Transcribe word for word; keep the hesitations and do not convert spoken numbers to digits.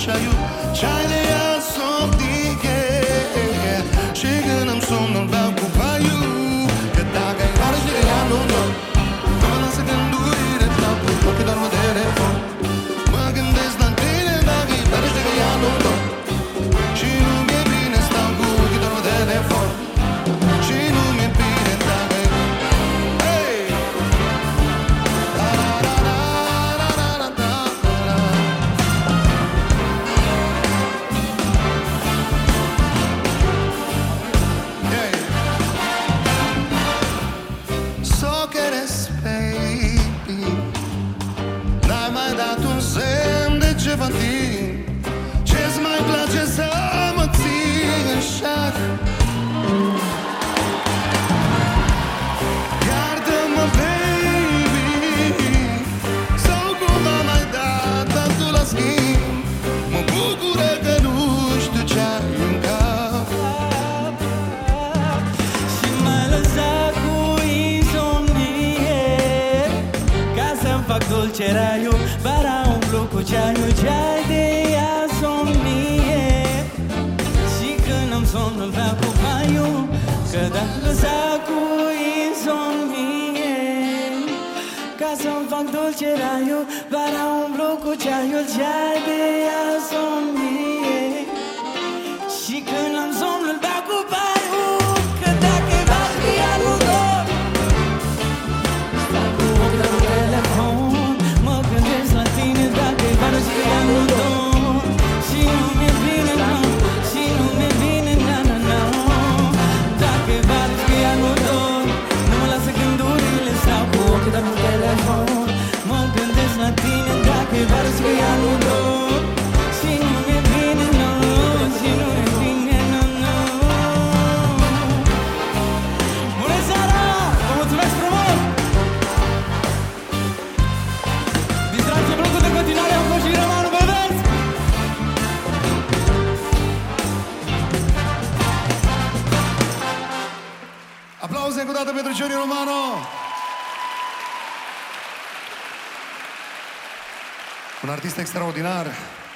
ceaiul, ceai de ea somnie. Și când am somnul beau cu paiul, că dacă ai oară și de ea nu dor, nu mă lasă gândurile, stau cu ochii doar mă telefon. Mă gândesc la tine, dacă îi pare și de ea nu dor, și nu mi-e bine, stau cu ochii doar mă telefon. Și nu mi-e bine dacă îi... Hey! La la la la la la la la la. Hey! So che respiri, n-ai mai dat un semn de ceva timp. Ce-ți mai place să mă ții în șac? Iartă-mă, baby, sau cum am mai dat tantul la schimb. Mă bucură că nu știu ce-ai în cap. Și m-ai lăsat cu insomnie, ca să-mi fac dulce raiul, bara umplu cu ceaiul, ceai de ea somnie. Și când am somnul beau cu paiul, că dacă lăsat cu insomnie, ca să-mi fac dulce raiul, bara umplu cu ceaiul, ceai de ea somnie. Și când am somnul beau cu paiul, că dacă-i bat cu ea nu dor. Stau cu ochii la telefon, mă gândesc la tine, dacă-i bat și că ea nu dor. Și nu mi-e bine, nu, și nu mi-e bine, na, na, na. Dacă-i bat și că ea nu dor, nu mă lasă gândurile, stau cu ochii la telefon, mă gândesc la tine, dacă-i bat și că ea nu dor. Și nu mi-e bine, nu, și nu mi-e bine, nu, nu. Bună seara! Vă mulțumesc frumos! Distracție plăcută în continuare, am fost și Romanu, vedeți? Aplauze încă o dată pentru Giorgio Romano. Un artist extraordinar.